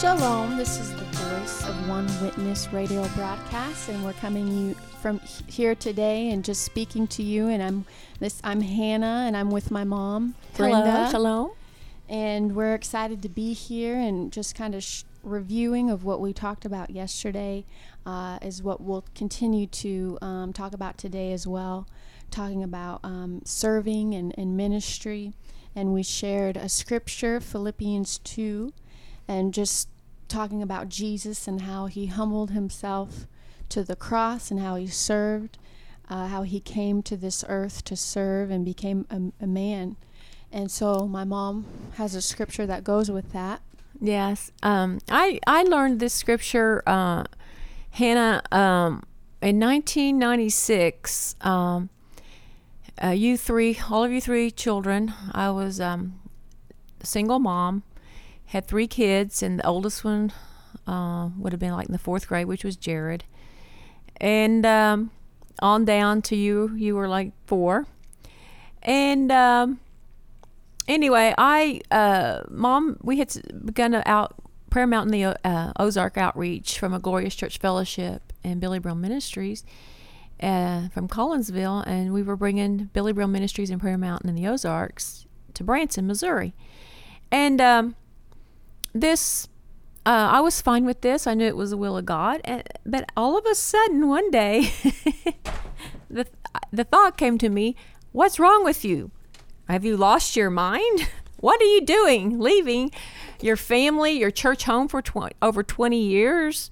Shalom, this is the Voice of One Witness radio broadcast, and we're coming you from here today and just speaking to you. And I'm Hannah, and I'm with my mom, Brenda. Hello, shalom. And we're excited to be here and just kind of reviewing of what we talked about yesterday is what we'll continue to talk about today as well, talking about serving and ministry. And we shared a scripture, Philippians 2, and just talking about Jesus and how he humbled himself to the cross and how he served, how he came to this earth to serve and became a man. And so my mom has a scripture that goes with that. Yes. I learned this scripture, Hannah, in 1996. All of you three children. I was a single mom, had 3 kids, and the oldest one would have been like in the 4th grade, which was Jared. And on down to you were like 4. And anyway, Mom, we had begun Prayer Mountain, the Ozark outreach from a Glorious Church Fellowship and Billy Brown Ministries from Collinsville, and we were bringing Billy Brown Ministries and Prayer Mountain in the Ozarks to Branson, Missouri. And I was fine with this. I knew it was the will of God. But all of a sudden, one day, the thought came to me, what's wrong with you? Have you lost your mind? What are you doing? Leaving your family, your church home for over 20 years?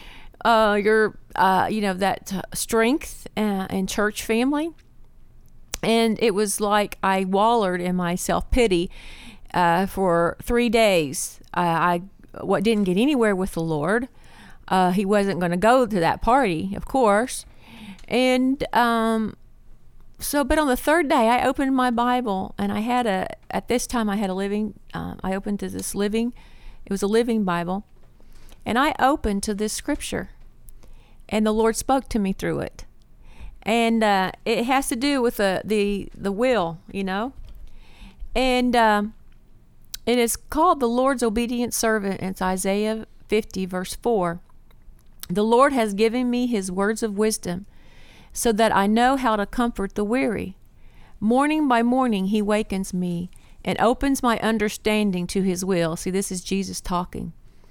That strength and church family. And it was like I wallowed in my self-pity for 3 days. I didn't get anywhere with the Lord. He wasn't going to go to that party, of course. And but on the 3rd day, I opened my Bible, and at this time I had a living, I opened to this living, it was a living Bible, and I opened to this scripture, and the Lord spoke to me through it. And it has to do with the will, and it is called the Lord's Obedient Servant. It's Isaiah 50, verse 4. The Lord has given me his words of wisdom, so that I know how to comfort the weary. Morning by morning he wakens me and opens my understanding to his will. See, this is Jesus talking.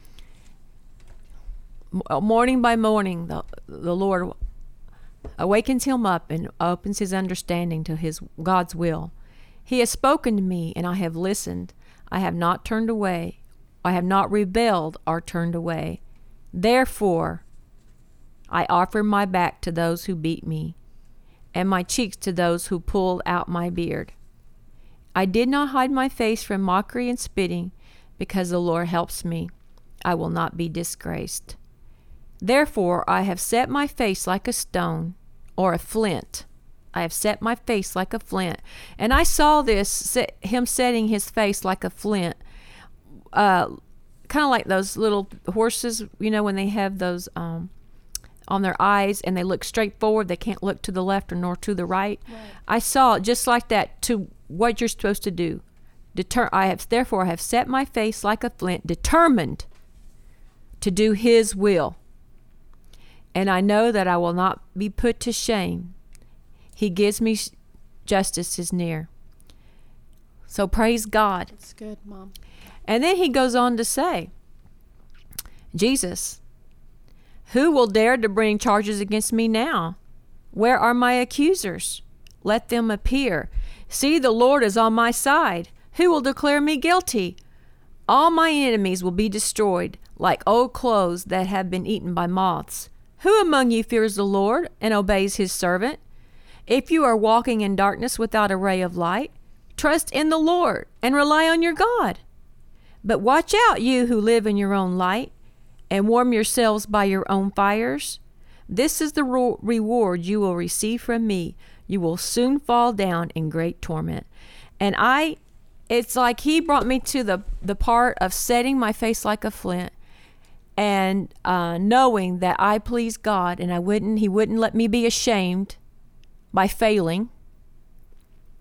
Morning by morning, the Lord awakens him up and opens his understanding to God's will. He has spoken to me, and I have listened. I have not turned away. I have not rebelled or turned away. Therefore, I offer my back to those who beat me, and my cheeks to those who pulled out my beard. I did not hide my face from mockery and spitting, because the Lord helps me. I will not be disgraced. Therefore, I have set my face like a stone, or a flint. I have set my face like a flint. And I saw him setting his face like a flint, kind of like those little horses, when they have those on their eyes and they look straight forward. They can't look to the left or nor to the right. I saw it just like that to what you're supposed to do. Therefore I have set my face like a flint, determined to do his will. And I know that I will not be put to shame. He gives me justice is near. So praise God. That's good, Mom. And then he goes on to say, Jesus, who will dare to bring charges against me now? Where are my accusers? Let them appear. See, the Lord is on my side. Who will declare me guilty? All my enemies will be destroyed, like old clothes that have been eaten by moths. Who among you fears the Lord and obeys his servant? If you are walking in darkness without a ray of light, trust in the Lord and rely on your God. But watch out, you who live in your own light, and warm yourselves by your own fires. This is the reward you will receive from me. You will soon fall down in great torment. And it's like he brought me to the part of setting my face like a flint, and knowing that I pleased God, and he wouldn't let me be ashamed by failing.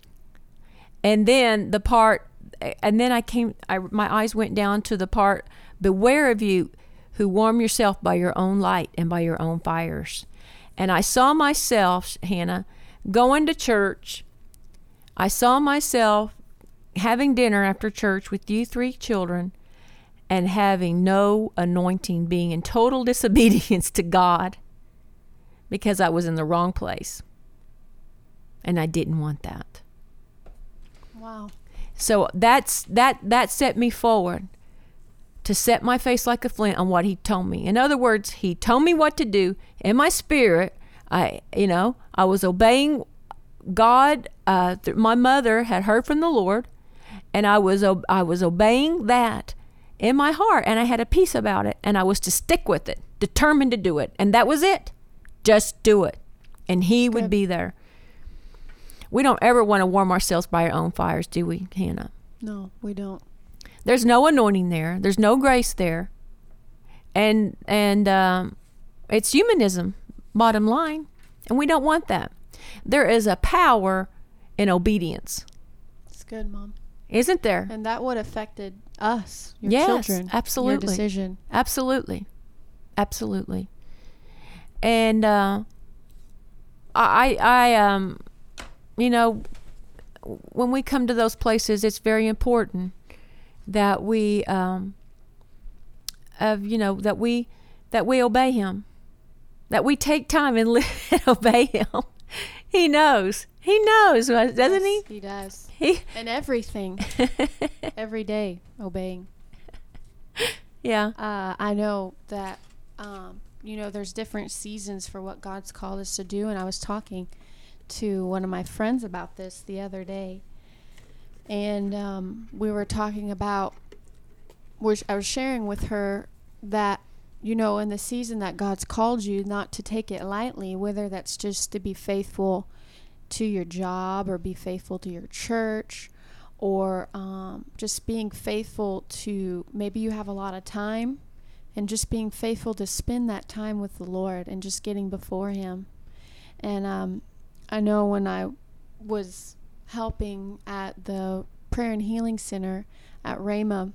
And then my eyes went down to the part, Beware of you who warm yourself by your own light and by your own fires. And I saw myself, Hannah, going to church. I saw myself having dinner after church with you 3 children and having no anointing, being in total disobedience to God because I was in the wrong place. And I didn't want that. Wow. So that set me forward to set my face like a flint on what he told me. In other words, he told me what to do in my spirit. I was obeying God. My mother had heard from the Lord, and I was obeying that in my heart, and I had a peace about it, and I was to stick with it, determined to do it, and that was it. Just do it, and he would be there. We don't ever want to warm ourselves by our own fires, do we, Hannah? No, we don't. There's no anointing there. There's no grace there. And it's humanism, bottom line. And we don't want that. There is a power in obedience. It's good, Mom. Isn't there? And that would affected us, your yes, children. Absolutely. Your decision. Absolutely. Absolutely. And when we come to those places, it's very important that we that we obey him, that we take time and obey him. He knows, doesn't he? He does. And everything, every day, obeying. Yeah. I know that there's different seasons for what God's called us to do, and I was talking to one of my friends about this the other day, and we were talking about, I was sharing with her that in the season that God's called you, not to take it lightly, whether that's just to be faithful to your job or be faithful to your church, or just being faithful to, maybe you have a lot of time, and just being faithful to spend that time with the Lord and just getting before him. And I know when I was helping at the Prayer and Healing Center at Rhema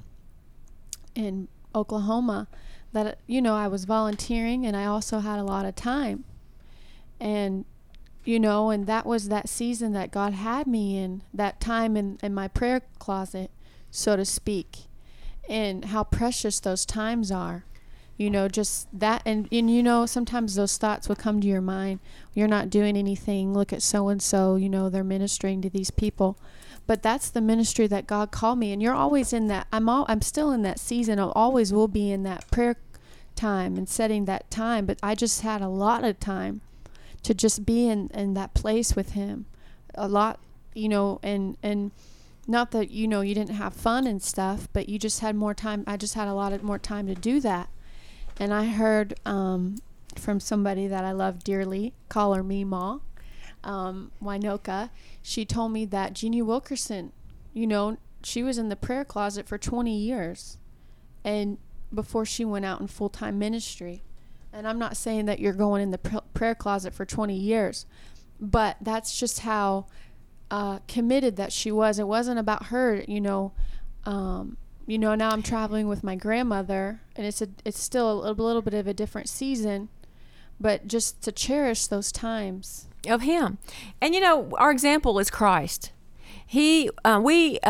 in Oklahoma, that I was volunteering, and I also had a lot of time, and and that was that season that God had me in, that time in my prayer closet, so to speak, and how precious those times are. Just that, and sometimes those thoughts would come to your mind. You're not doing anything. Look at so and so. They're ministering to these people, but that's the ministry that God called me. And you're always in that. I'm still in that season. I always will be in that prayer time and setting that time. But I just had a lot of time to just be in that place with Him. A lot, and not that you didn't have fun and stuff, but you just had more time. I just had a lot of more time to do that. And I heard from somebody that I love dearly, call her Meemaw, Winoka. She told me that Jeannie Wilkerson, she was in the prayer closet for 20 years, and before she went out in full-time ministry. And I'm not saying that you're going in the prayer closet for 20 years, but that's just how committed that she was. It wasn't about her, now I'm traveling with my grandmother, and it's still a little bit of a different season, but just to cherish those times of Him. And our example is Christ. We are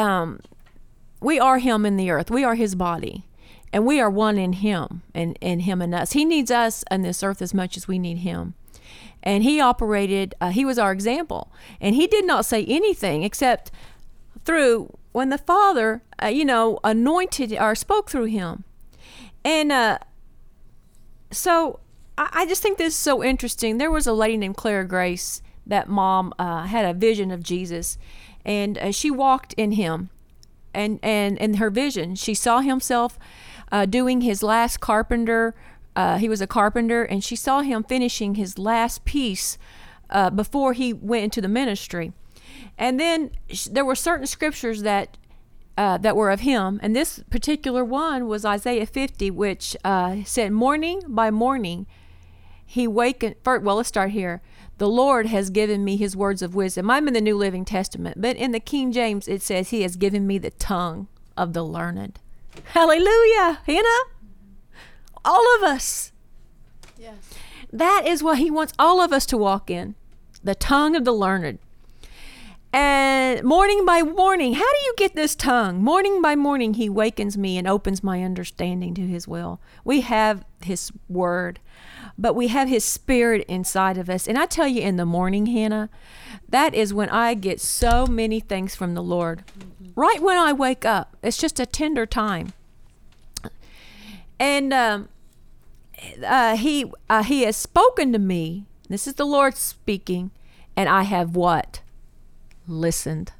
Him in the earth. We are His body, and we are one in Him, and Him in us. He needs us on this earth as much as we need Him. And He operated. He was our example, and He did not say anything except through when the Father, anointed or spoke through Him. And so I just think this is so interesting. There was a lady named Clara Grace that Mom had a vision of Jesus, and she walked in Him. And in her vision, she saw Himself doing His last carpenter. He was a carpenter, and she saw Him finishing His last piece before He went into the ministry. And then there were certain scriptures that were of Him, and this particular one was Isaiah 50, which said, "Morning by morning, He wakened." Well, let's start here. "The Lord has given me His words of wisdom." I'm in the New Living Testament, but in the King James it says, "He has given me the tongue of the learned." Hallelujah. Hannah? All of us. Yes. That is what he wants all of us to walk in. The tongue of the learned. And morning by morning, how do you get this tongue? Morning by morning, he wakens me and opens my understanding to his will. We have his word, but we have his spirit inside of us. And I tell you, in the morning, Hannah, that is when I get so many things from the Lord. Mm-hmm. Right when I wake up, it's just a tender time. And he has spoken to me. This is the Lord speaking, and I have what? Listened.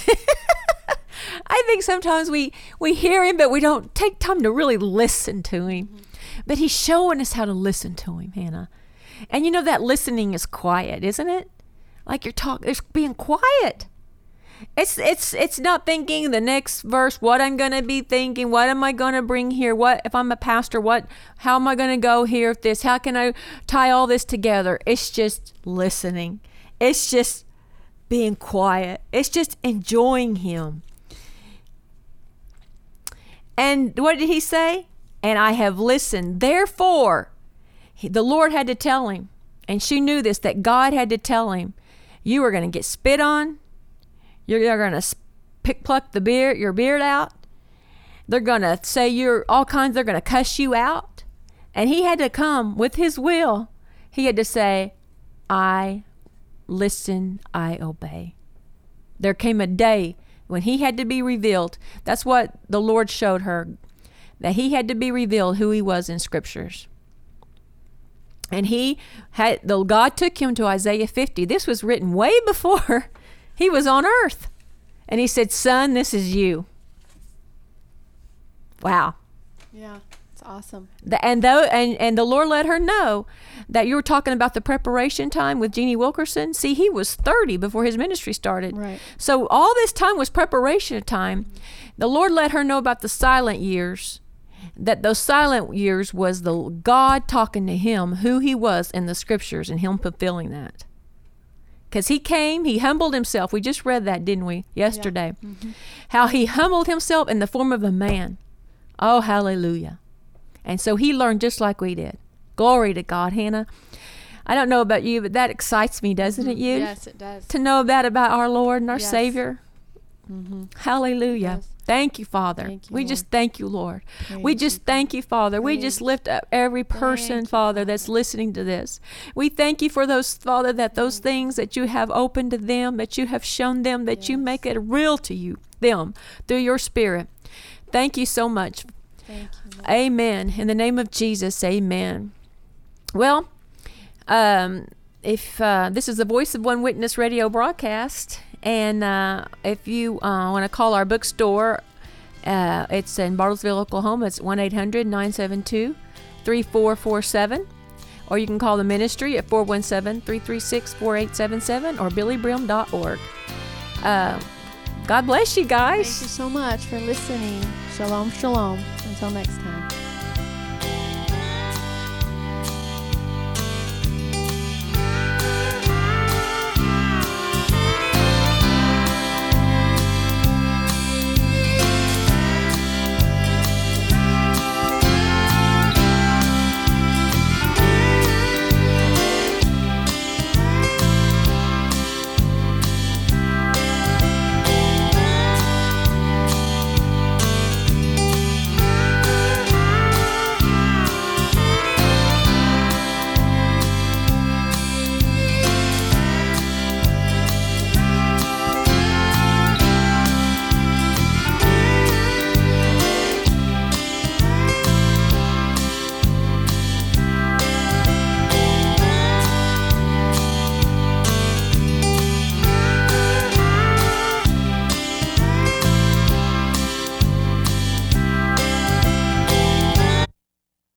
I think sometimes we hear him, but we don't take time to really listen to him. Mm-hmm. But he's showing us how to listen to him, Hannah. And you know that listening is quiet, isn't it? Like you're talking, it's being quiet. It's not thinking the next verse, what I'm going to be thinking, what am I going to bring here, what if I'm a pastor, how am I going to go here with this, how can I tie all this together? It's just listening. It's just being quiet. It's just enjoying him. And what did he say? And I have listened. Therefore, the Lord had to tell him, and she knew this, that God had to tell him, you are going to get spit on. You're going to pluck your beard out. They're going to say they're going to cuss you out. And he had to come with his will. He had to say, I listen, I obey. There came a day when he had to be revealed. That's what the Lord showed her, that he had to be revealed who he was in scriptures. And God took him to Isaiah 50. This was written way before he was on earth. And he said, son, this is you. Wow. Yeah, it's awesome. And the Lord let her know that you were talking about the preparation time with Jeannie Wilkerson. See, he was 30 before his ministry started. Right. So all this time was preparation time. Mm-hmm. The Lord let her know about the silent years, that those silent years was the God talking to him, who he was in the scriptures, and him fulfilling that. Because he came, he humbled himself. We just read that, didn't we, yesterday? Yeah. Mm-hmm. How he humbled himself in the form of a man. Oh, hallelujah. And so he learned just like we did. Glory to God, Hannah. I don't know about you, but that excites me, doesn't it, you? Yes, it does. To know that about our Lord and our yes. Savior. Mm-hmm. Hallelujah. Yes. Thank you, Father. Thank you, we Lord. Just thank you, Lord. Praise we just thank you, Father. Praise. We just lift up every person, You, Father, that's listening to this. We thank you for those, Father, that those things that you have opened to them, that you have shown them, that yes. you make it real to them through your Spirit. Thank you so much. Thank you, Lord. Amen. In the name of Jesus, amen. Well, if this is the Voice of One Witness radio broadcast, and if you want to call our bookstore, it's in Bartlesville, Oklahoma. It's 1-800-972-3447. Or you can call the ministry at 417-336-4877 or billybrim.org. God bless you guys. Thank you so much for listening. Shalom, shalom. Until next time.